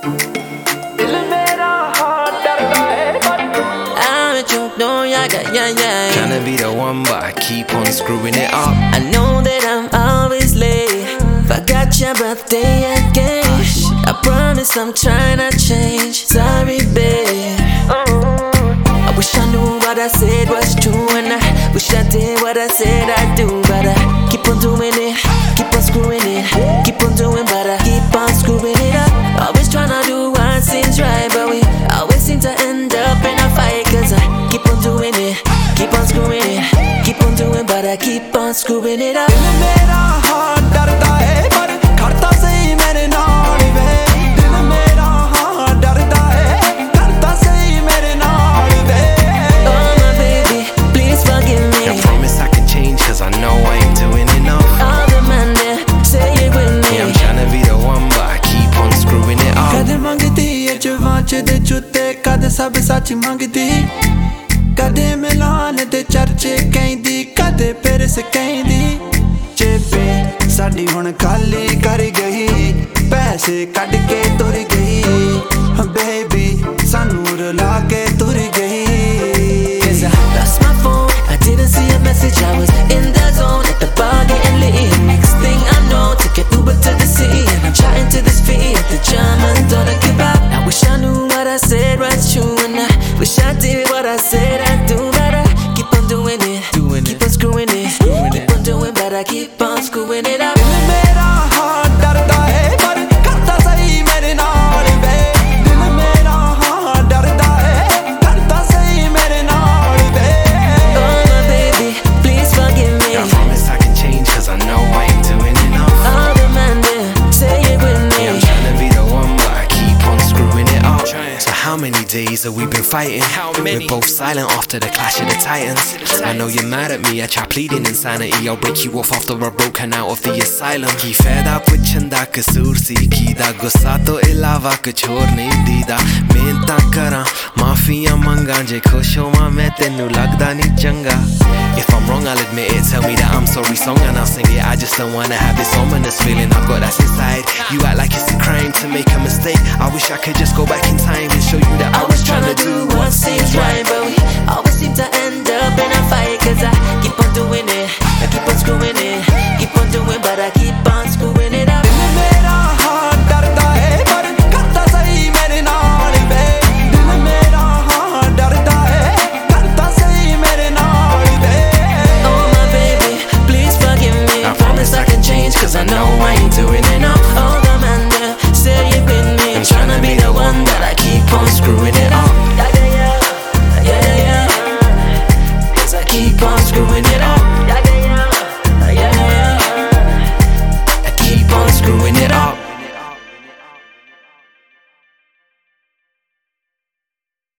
Tryna be the one, but I keep on screwing it up. I know that I'm always late. Forgot your birthday again. I promise I'm trying to change. Sorry, babe. I wish I knew what I said was true, and I wish I did what I said I'd do. But I keep on doing it, keep on screwing it, keep on doing, but I keep on screwing it up. Always trying to do what seems right, but we always seem to end up in a fight. Cause I keep on doing it, keep on screwing it, keep on doing, but I keep on screwing it up. दिल मेरा हाँ डरता है पर करता सही मेरे नाल वे. दिल मेरा हाँ डरता है करता सही मेरे नाल वे. Oh my baby, please forgive me. I promise I can change, cause I know I ain't doing enough. All the man there, say it with me. Yeah, I'm tryna be the one, but I keep on screwing it up. कद मंगती है जवांच दे जुत्ते कद सब सच मंगती. कदे मिलान दे चर्चे कहंदी कदे Paris कहंदी. चेपे साडी हुण खाली कर गई पैसे कट के तुर गई. बेबी सानू रुला के तुर गई. Cause I lost my phone, I didn't see a message. I was in the zone at the bar getting lit. Next thing I know, took an Uber to the city, and I'm chatting to this fee at the German dollar kebab. I wish I knew what I said was true, and I wish I did what I said I'd do. But I keep on doing it, keep on screwing it, keep on doing, but I keep on screwing it up. दिल मेरा हाँ डरता है पर करता सही मेरे नाल वे. दिल मेरा हाँ डरता है करता सही मेरे नाल वे. Oh my baby, please forgive me. I promise I can change, cause I know I ain't doing enough. All the man there, say it with me. Yeah, I'm tryna be the one, but I keep on screwing it up. So how many days have we been fighting? We're both silent after the clash of the titans. I know you're mad at me, I try pleading insanity. I'll break you off after I've broken out of the asylum. Ki faida puchan da kasoor si kida, gussa to ilawa kuch aur nahi deeda. Mehnta karan maafiyan mangan, je khush howa main tenu lagda nahi changa. If I'm wrong, I'll admit it, tell me that I'm sorry song and I'll sing it. I just don't wanna have this ominous feeling I've got that's inside. You act like it's a crime to make a mistake. I wish I could just go back in time and show you that I was trying to do what seems right. But we always seem to end up in a fight. Cause I keep on doing it, I keep on screwing it, keep on doing, but I keep on screwing it up. दिल मेरा हाँ डरता है पर करता सही मेरे नाल वे. दिल मेरा हाँ डरता है करता सही मेरे नाल वे. Oh my baby, please forgive me. I promise I can change, cause I know I ain't doing enough. All the man there, say it with me. I'm tryna be the one, but I keep on screwing it